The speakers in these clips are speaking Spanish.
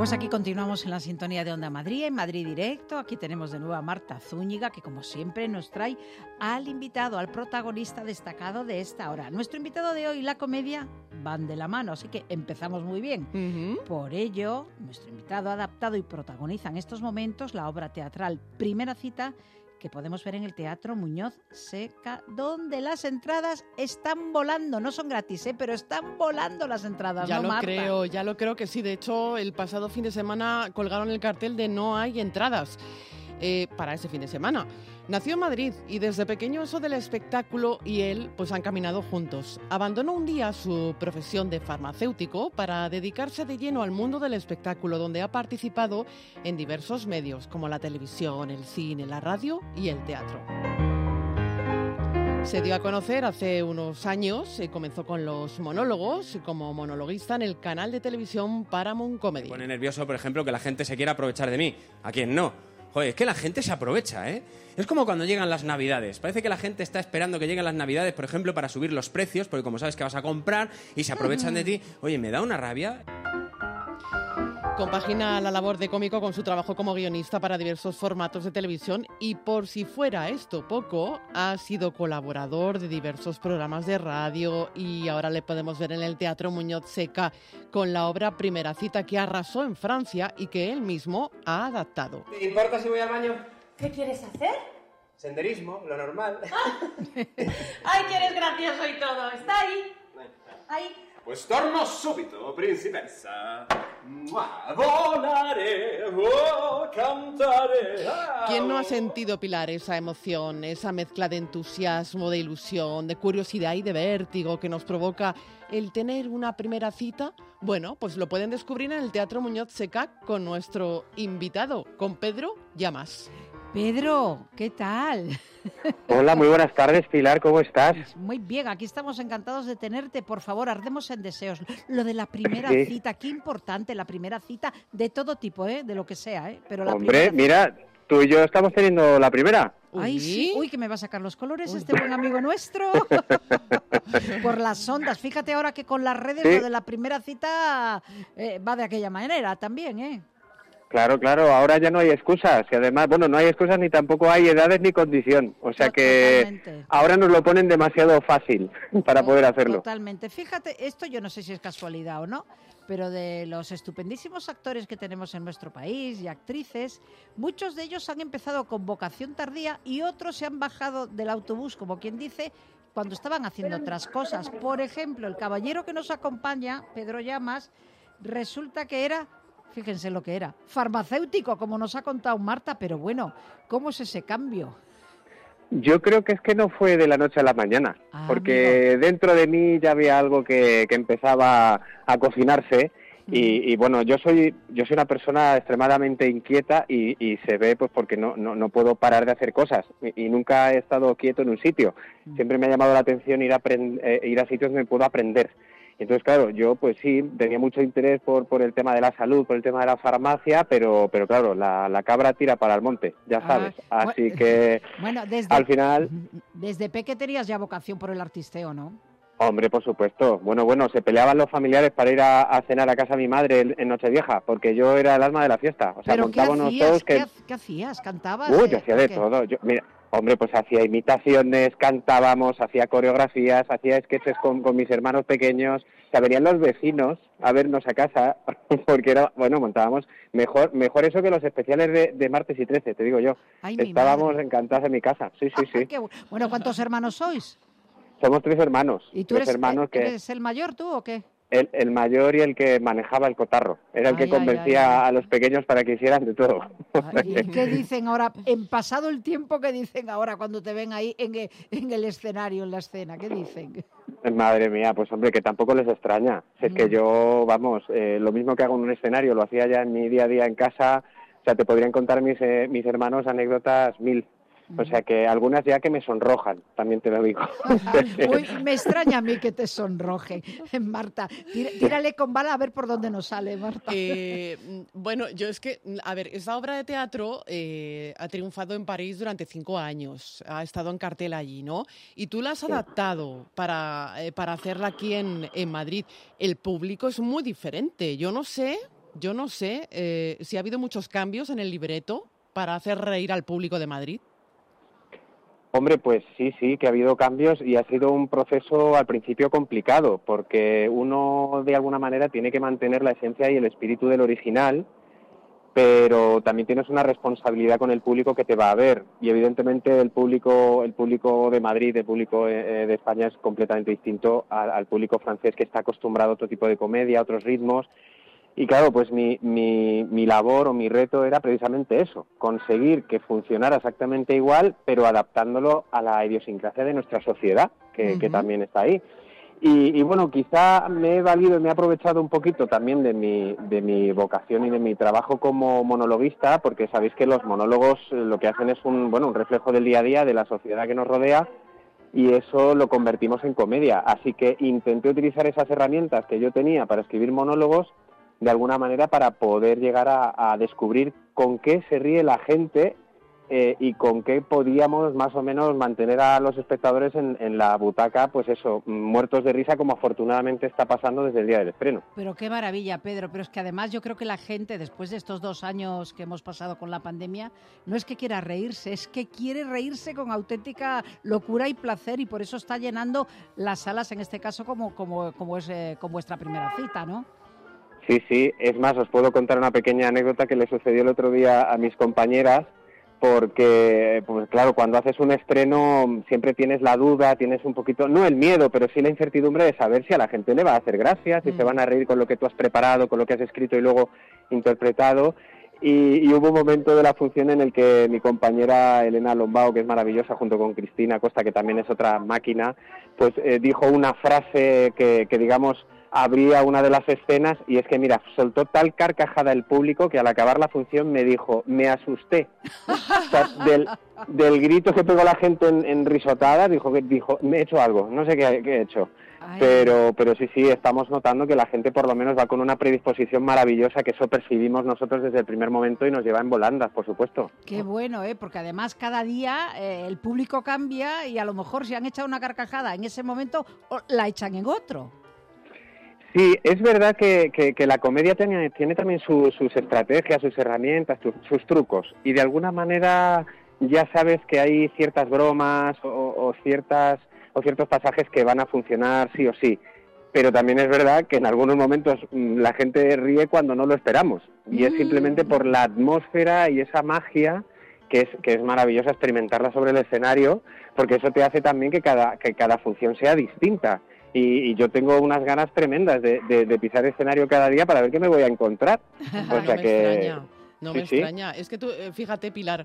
Pues aquí continuamos en la sintonía de Onda Madrid, en Madrid Directo. Aquí tenemos de nuevo a Marta Zúñiga, que como siempre nos trae al invitado, al protagonista destacado de esta hora. Nuestro invitado de hoy y la comedia van de la mano, así que empezamos muy bien. Por ello, nuestro invitado ha adaptado y protagoniza en estos momentos la obra teatral Primera Cita, que podemos ver en el Teatro Muñoz Seca, donde las entradas están volando. No son gratis, pero están volando las entradas, ya ¿no, Marta? Ya lo creo que sí. De hecho, el pasado fin de semana colgaron el cartel de no hay entradas para ese fin de semana. Nació en Madrid y desde pequeño eso del espectáculo y él pues han caminado juntos. Abandonó un día su profesión de farmacéutico para dedicarse de lleno al mundo del espectáculo, donde ha participado en diversos medios como la televisión, el cine, la radio y el teatro. Se dio a conocer hace unos años y comenzó con los monólogos como monologuista en el canal de televisión Paramount Comedy. Me pone nervioso, por ejemplo, que la gente se quiera aprovechar de mí. ¿A quién no? Joder, es que la gente se aprovecha, ¿eh? Es como cuando llegan las Navidades. Parece que la gente está esperando que lleguen las Navidades, por ejemplo, para subir los precios, porque como sabes que vas a comprar y se aprovechan de ti. Oye, me da una rabia. Compagina la labor de cómico con su trabajo como guionista para diversos formatos de televisión y, por si fuera esto poco, ha sido colaborador de diversos programas de radio y ahora le podemos ver en el Teatro Muñoz Seca con la obra Primera Cita, que arrasó en Francia y que él mismo ha adaptado. ¿Te importa si voy al baño? ¿Qué quieres hacer? Senderismo, lo normal. ¡Ay, que eres gracioso y todo! ¡Está ahí! Ahí. Pues torno subito, principessa. Volare, oh, cantare. ¿Quién no ha sentido, Pilar, esa emoción, esa mezcla de entusiasmo, de ilusión, de curiosidad y de vértigo que nos provoca el tener una primera cita? Bueno, pues lo pueden descubrir en el Teatro Muñoz Seca con nuestro invitado, con Pedro Llamas. Pedro, ¿qué tal? Hola, muy buenas tardes, Pilar, ¿cómo estás? Muy bien, aquí estamos encantados de tenerte. Por favor, ardemos en deseos. Lo de la primera cita, qué importante, la primera cita de todo tipo, de lo que sea, pero la Hombre, primera mira, tú y yo estamos teniendo la primera. Ay, sí, uy, que me va a sacar los colores este buen amigo nuestro. Por las ondas. Fíjate ahora que con las redes lo de la primera cita va de aquella manera también, Claro, ahora ya no hay excusas y además, bueno, no hay excusas ni tampoco hay edades ni condición, o sea que ahora nos lo ponen demasiado fácil para poder hacerlo. Totalmente. Fíjate, esto yo no sé si es casualidad o no, pero de los estupendísimos actores que tenemos en nuestro país y actrices, muchos de ellos han empezado con vocación tardía y otros se han bajado del autobús, como quien dice, cuando estaban haciendo otras cosas. Por ejemplo, el caballero que nos acompaña, Pedro Llamas, resulta que era... Fíjense lo que era. Farmacéutico, como nos ha contado Marta, pero bueno, ¿cómo es ese cambio? Yo creo que es que no fue de la noche a la mañana, porque dentro de mí ya había algo que empezaba a cocinarse y bueno, yo soy una persona extremadamente inquieta y se ve pues porque no puedo parar de hacer cosas y nunca he estado quieto en un sitio. Siempre me ha llamado la atención ir a sitios donde puedo aprender. Entonces, claro, yo pues sí, tenía mucho interés por el tema de la salud, por el tema de la farmacia, pero claro, la cabra tira para el monte, ya sabes. Así que bueno, al final... Desde peque tenías ya vocación por el artisteo, ¿no? Hombre, por supuesto. Bueno, se peleaban los familiares para ir a cenar a casa de mi madre en Nochevieja, porque yo era el alma de la fiesta. O sea, montaba unos shows que... ¿Qué hacías? ¿Cantabas? Yo hacía de todo. Mira, hombre, pues hacía imitaciones, cantábamos, hacía coreografías, hacía sketches con mis hermanos pequeños. O sea, venían los vecinos a vernos a casa, porque era, montábamos mejor eso que los especiales de martes y 13, te digo yo. Ay, estábamos encantados en mi casa, sí. Bueno, ¿cuántos hermanos sois? Somos 3 hermanos. ¿Y tú eres el mayor tú o qué? El mayor y el que manejaba el cotarro. Era el que convencía a los pequeños para que hicieran de todo. ¿Y qué dicen ahora? En pasado el tiempo, ¿qué dicen ahora cuando te ven ahí en el escenario, en la escena? ¿Qué dicen? Madre mía, pues hombre, que tampoco les extraña. Es que yo, lo mismo que hago en un escenario, lo hacía ya en mi día a día en casa. O sea, te podrían contar mis hermanos anécdotas 1000. O sea que algunas ya que me sonrojan, también te lo digo. Uy, me extraña a mí que te sonrojen, Marta. Tírale con bala a ver por dónde nos sale, Marta. Bueno, yo es que, a ver, esta obra de teatro ha triunfado en París durante 5 años, ha estado en cartel allí, ¿no? Y tú la has adaptado para hacerla aquí en Madrid. El público es muy diferente. Yo no sé Yo no sé si ha habido muchos cambios en el libreto para hacer reír al público de Madrid. Hombre, pues sí, que ha habido cambios y ha sido un proceso al principio complicado, porque uno de alguna manera tiene que mantener la esencia y el espíritu del original, pero también tienes una responsabilidad con el público que te va a ver, y evidentemente el público de Madrid, el público de España es completamente distinto al público francés, que está acostumbrado a otro tipo de comedia, a otros ritmos. Y claro, pues mi labor o mi reto era precisamente eso, conseguir que funcionara exactamente igual, pero adaptándolo a la idiosincrasia de nuestra sociedad, que también está ahí. Y bueno, quizá me he valido y me he aprovechado un poquito también de mi vocación y de mi trabajo como monologuista, porque sabéis que los monólogos lo que hacen es un reflejo del día a día, de la sociedad que nos rodea, y eso lo convertimos en comedia. Así que intenté utilizar esas herramientas que yo tenía para escribir monólogos de alguna manera para poder llegar a descubrir con qué se ríe la gente y con qué podíamos más o menos mantener a los espectadores en la butaca, pues eso, muertos de risa, como afortunadamente está pasando desde el día del estreno. Pero qué maravilla, Pedro. Pero es que además yo creo que la gente, después de estos 2 años que hemos pasado con la pandemia, no es que quiera reírse, es que quiere reírse con auténtica locura y placer, y por eso está llenando las salas, en este caso, como es con vuestra primera cita, ¿no? Sí, es más, os puedo contar una pequeña anécdota que le sucedió el otro día a mis compañeras, porque, pues claro, cuando haces un estreno siempre tienes la duda, tienes un poquito, no el miedo, pero sí la incertidumbre de saber si a la gente le va a hacer gracia, si se van a reír con lo que tú has preparado, con lo que has escrito y luego interpretado. Y hubo un momento de la función en el que mi compañera Elena Lombao, que es maravillosa, junto con Cristina Costa, que también es otra máquina, pues dijo una frase que digamos, abría una de las escenas, y es que, mira, soltó tal carcajada el público que al acabar la función me dijo, me asusté. O sea, del grito que pegó la gente en risotadas, dijo, me he hecho algo, no sé qué he hecho. Ay. Pero sí, estamos notando que la gente por lo menos va con una predisposición maravillosa, que eso percibimos nosotros desde el primer momento y nos lleva en volandas, por supuesto. Qué bueno, porque además cada día el público cambia y a lo mejor si han echado una carcajada en ese momento, la echan en otro. Sí, es verdad que la comedia tiene también sus estrategias, sus herramientas, sus trucos, y de alguna manera ya sabes que hay ciertas bromas o ciertos pasajes que van a funcionar sí o sí, pero también es verdad que en algunos momentos la gente ríe cuando no lo esperamos, y es simplemente por la atmósfera y esa magia que es maravillosa experimentarla sobre el escenario, porque eso te hace también que cada función sea distinta. Y yo tengo unas ganas tremendas de pisar escenario cada día para ver qué me voy a encontrar. O sea No me extraña. Es que tú, fíjate, Pilar,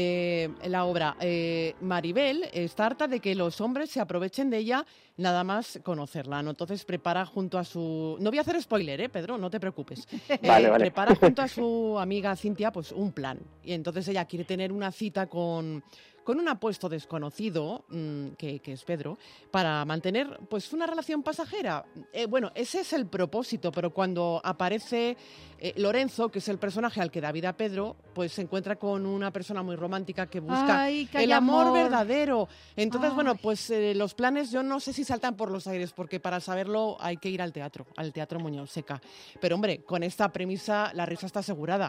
la obra, Maribel está harta de que los hombres se aprovechen de ella nada más conocerla, ¿no? Entonces prepara junto a su... No voy a hacer spoiler, Pedro, no te preocupes. Vale. Prepara junto a su amiga Cintia pues un plan. Y entonces ella quiere tener una cita con un apuesto desconocido, que es Pedro, para mantener pues una relación pasajera. Bueno, ese es el propósito, pero cuando aparece Lorenzo, que es el personaje al que da vida Pedro, pues se encuentra con una persona muy romántica que busca el amor verdadero. Entonces, bueno, pues los planes yo no sé si saltan por los aires, porque para saberlo hay que ir al Teatro Muñoz Seca. Pero hombre, con esta premisa la risa está asegurada.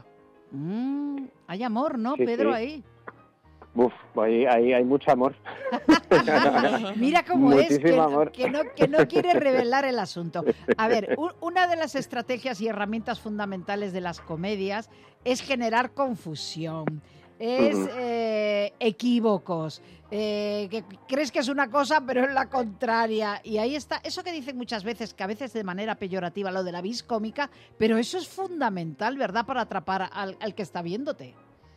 Hay amor, ¿no, Sí, Pedro, sí. ahí? Uf, ahí hay mucho amor. Mira cómo Muchísimo amor. que no quiere revelar el asunto. A ver, una de las estrategias y herramientas fundamentales de las comedias es generar confusión, es equívocos, que crees que es una cosa pero es la contraria. Y ahí está, eso que dicen muchas veces, que a veces de manera peyorativa, lo de la vis cómica, pero eso es fundamental, ¿verdad?, para atrapar al que está viéndote.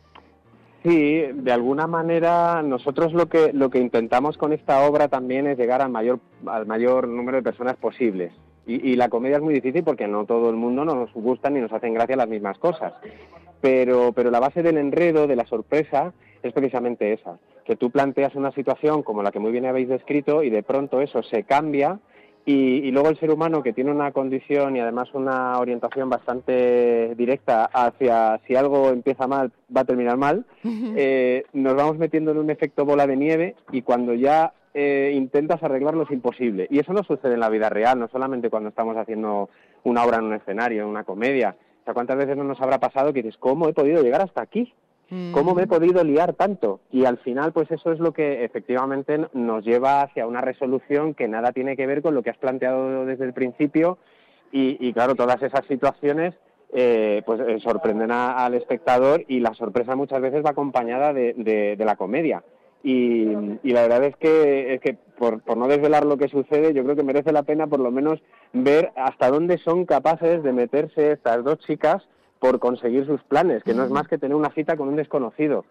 Sí, de alguna manera nosotros lo que intentamos con esta obra también es llegar al mayor número de personas posibles. Y la comedia es muy difícil porque no todo el mundo nos gustan ni nos hacen gracia las mismas cosas. Pero la base del enredo, de la sorpresa, es precisamente esa. Que tú planteas una situación como la que muy bien habéis descrito y de pronto eso se cambia. Y luego el ser humano, que tiene una condición y además una orientación bastante directa hacia si algo empieza mal, va a terminar mal, nos vamos metiendo en un efecto bola de nieve, y cuando ya intentas arreglarlo es imposible. Y eso no sucede en la vida real, no solamente cuando estamos haciendo una obra en un escenario, en una comedia. sea, ¿cuántas veces no nos habrá pasado que dices, ¿cómo he podido llegar hasta aquí? ¿Cómo me he podido liar tanto? Y al final, pues eso es lo que efectivamente nos lleva hacia una resolución que nada tiene que ver con lo que has planteado desde el principio y claro, todas esas situaciones sorprenden al espectador y la sorpresa muchas veces va acompañada de la comedia. Y la verdad es que por no desvelar lo que sucede, yo creo que merece la pena por lo menos ver hasta dónde son capaces de meterse estas dos chicas por conseguir sus planes, que no es más que tener una cita con un desconocido.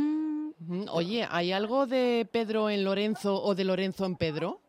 Oye, ¿hay algo de Pedro en Lorenzo o de Lorenzo en Pedro?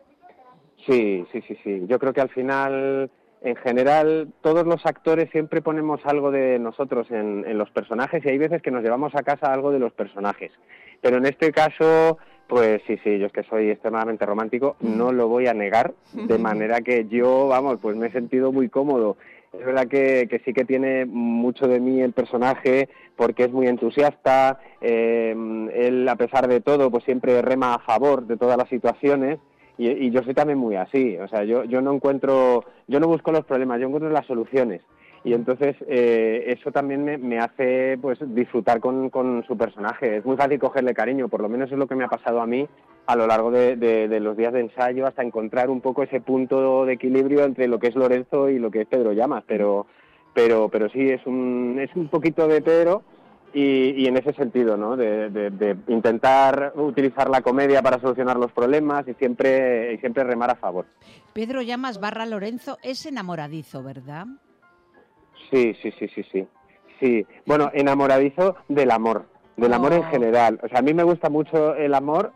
Sí. Yo creo que al final, en general, todos los actores siempre ponemos algo de nosotros en los personajes y hay veces que nos llevamos a casa algo de los personajes. Pero en este caso, pues sí, yo es que soy extremadamente romántico, no lo voy a negar, de manera que yo, pues me he sentido muy cómodo. Es verdad que sí que tiene mucho de mí el personaje porque es muy entusiasta, él a pesar de todo pues siempre rema a favor de todas las situaciones y yo soy también muy así, o sea, yo no busco los problemas, yo encuentro las soluciones y entonces eso también me hace pues disfrutar con su personaje, es muy fácil cogerle cariño, por lo menos es lo que me ha pasado a mí a lo largo de los días de ensayo hasta encontrar un poco ese punto de equilibrio entre lo que es Lorenzo y lo que es Pedro Llamas, pero sí, es un poquito de Pedro y en ese sentido, ¿no? De intentar utilizar la comedia para solucionar los problemas y siempre remar a favor. Pedro Llamas / Lorenzo es enamoradizo, ¿verdad? Sí. Sí, bueno, enamoradizo del amor en general. O sea, a mí me gusta mucho el amor,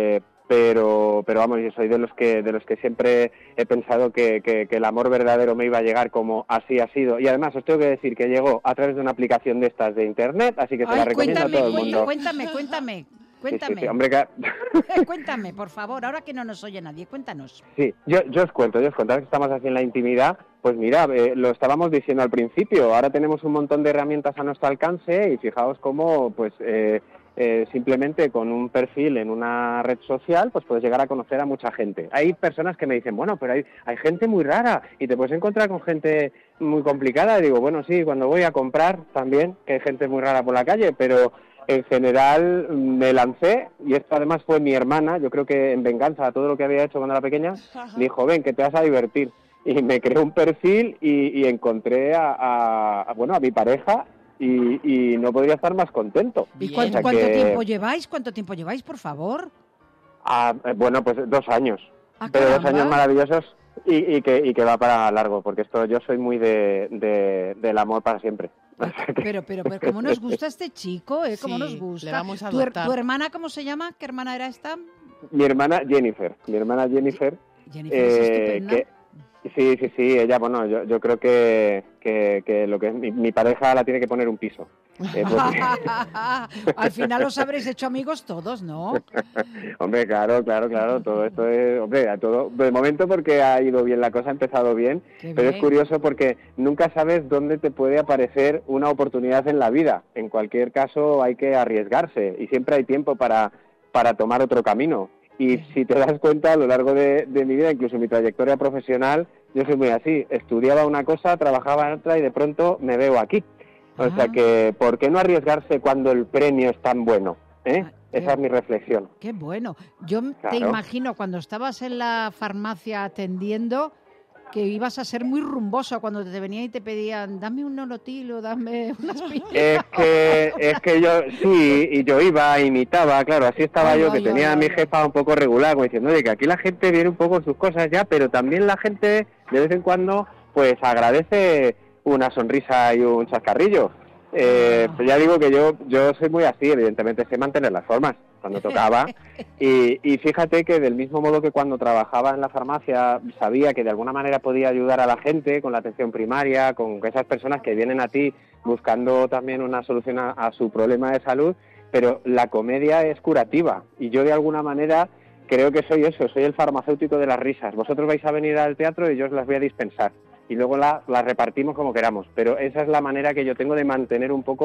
pero vamos, yo soy de los que siempre he pensado que el amor verdadero me iba a llegar como así ha sido. Y además os tengo que decir que llegó a través de una aplicación de estas de internet, así que se la recomiendo a todo el mundo. Cuéntame. Sí, hombre, Cuéntame, por favor, ahora que no nos oye nadie, cuéntanos. Sí, yo os cuento, ahora que estamos aquí en la intimidad, pues mira, lo estábamos diciendo al principio, ahora tenemos un montón de herramientas a nuestro alcance y fijaos cómo, pues, simplemente con un perfil en una red social, pues puedes llegar a conocer a mucha gente. Hay personas que me dicen, bueno, pero hay gente muy rara y te puedes encontrar con gente muy complicada. Y digo, bueno, sí, cuando voy a comprar también, que hay gente muy rara por la calle, pero en general me lancé, y esto además fue mi hermana, yo creo que en venganza a todo lo que había hecho cuando era pequeña, dijo, ven, que te vas a divertir. Y me creé un perfil y encontré a mi pareja y no podría estar más contento. ¿Y cuánto tiempo lleváis? ¿Cuánto tiempo lleváis, por favor? Bueno, pues 2 años. Pero caramba. 2 años maravillosos y que va para largo, porque yo soy muy del amor para siempre. Pero ¿cómo nos gusta este chico? ¿Cómo nos gusta? Le vamos a adoptar. ¿Tu hermana cómo se llama? ¿Qué hermana era esta? Mi hermana Jennifer. Jennifer es estupenda. Sí, ella, bueno, yo creo que lo que es mi pareja la tiene que poner un piso. Al final os habréis hecho amigos todos, ¿no? Hombre, claro, todo esto es, de momento porque ha ido bien la cosa, ha empezado bien, pero es curioso porque nunca sabes dónde te puede aparecer una oportunidad en la vida. En cualquier caso hay que arriesgarse y siempre hay tiempo para tomar otro camino. Y si te das cuenta, a lo largo de mi vida, incluso mi trayectoria profesional, yo soy muy así. Estudiaba una cosa, trabajaba en otra y de pronto me veo aquí. O sea que, ¿por qué no arriesgarse cuando el premio es tan bueno? Esa es mi reflexión. Qué bueno. Yo te imagino cuando estabas en la farmacia atendiendo que ibas a ser muy rumboso cuando te venían y te pedían, dame un nolotil o dame unas piñas. Es que yo, sí, y yo iba, imitaba, claro, así estaba yo, que tenía a mi jefa un poco regular, como diciendo, oye, que aquí la gente viene un poco con sus cosas ya, pero también la gente, de vez en cuando, pues agradece una sonrisa y un chascarrillo. Pues ya digo que yo soy muy así, evidentemente sé mantener las formas cuando tocaba y fíjate que del mismo modo que cuando trabajaba en la farmacia sabía que de alguna manera podía ayudar a la gente con la atención primaria, con esas personas que vienen a ti buscando también una solución a su problema de salud, pero la comedia es curativa y yo de alguna manera creo que soy el farmacéutico de las risas. Vosotros vais a venir al teatro y yo os las voy a dispensar y luego las repartimos como queramos, pero esa es la manera que yo tengo de mantener un poco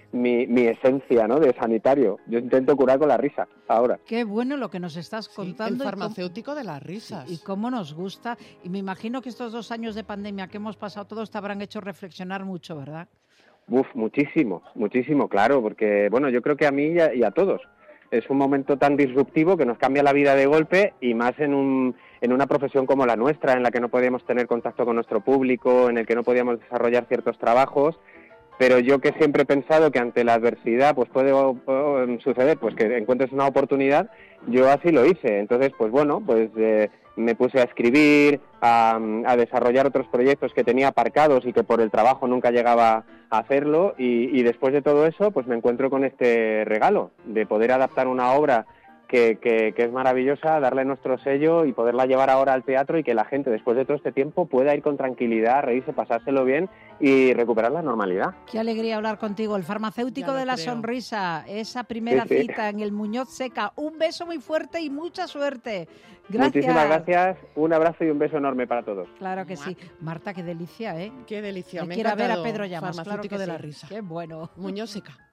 mi esencia, ¿no?, de sanitario. Yo intento curar con la risa ahora. Qué bueno lo que nos estás contando. El farmacéutico de las risas. Y cómo nos gusta. Y me imagino que estos 2 años de pandemia que hemos pasado todos te habrán hecho reflexionar mucho, ¿verdad? Muchísimo, claro, porque, bueno, yo creo que a mí y a todos. Es un momento tan disruptivo que nos cambia la vida de golpe, y más en una profesión como la nuestra, en la que no podíamos tener contacto con nuestro público, en el que no podíamos desarrollar ciertos trabajos. Pero yo, que siempre he pensado que ante la adversidad pues puede suceder pues que encuentres una oportunidad, yo así lo hice. Entonces, pues bueno, pues me puse a escribir, a desarrollar otros proyectos que tenía aparcados y que por el trabajo nunca llegaba a hacerlo, y después de todo eso pues me encuentro con este regalo de poder adaptar una obra que es maravillosa, darle nuestro sello y poderla llevar ahora al teatro, y que la gente, después de todo este tiempo, pueda ir con tranquilidad, reírse, pasárselo bien y recuperar la gracias. Qué alegría hablar contigo. El farmacéutico de la sonrisa, esa primera cita en el Muñoz Seca. Un beso muy fuerte y mucha suerte. Gracias. Muchísimas gracias, un abrazo y un beso enorme para todos. Claro que sí. Marta, qué delicia, ¿eh? Qué delicia. Me quiero ver a Pedro Llamas. Farmacéutico claro que de la sí. risa. Qué bueno. Muñoz Seca.